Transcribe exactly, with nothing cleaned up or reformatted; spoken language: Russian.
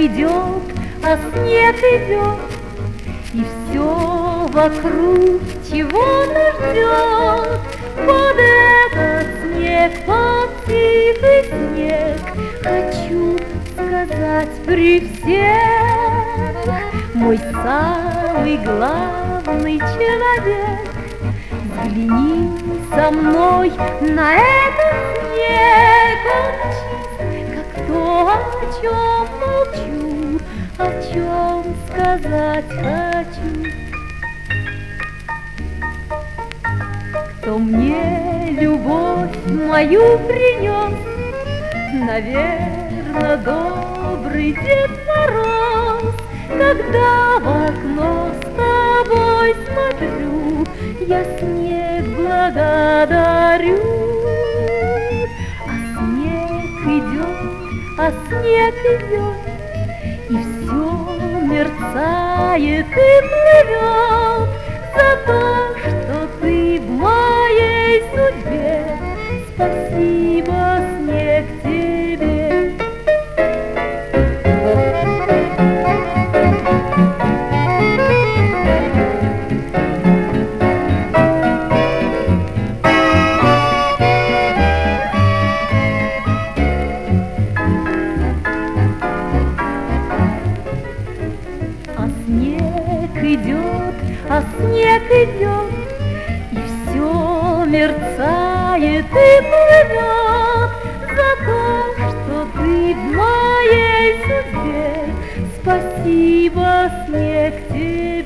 идет, а снег идет, и все вокруг чего-то ждет. Под этот снег, под тихий снег, хочу сказать при всех: мой самый главный человек, взгляни со мной на этот снег. Он чист, как то, о чем молчу, о чем сказать хочу. Кто мне любовь мою принес, наверно, добрый Дед Мороз. Когда в окно с тобой смотрю, я снег благодарю. А снег идет, а снег идет, и все мерцает и плывет за то, что ты в моей судьбе. Спасибо, снег, тебе. А снег идет, а снег идет, и все мерцает и плывет за то, что ты в моей судьбе. Спасибо, снег, тебе.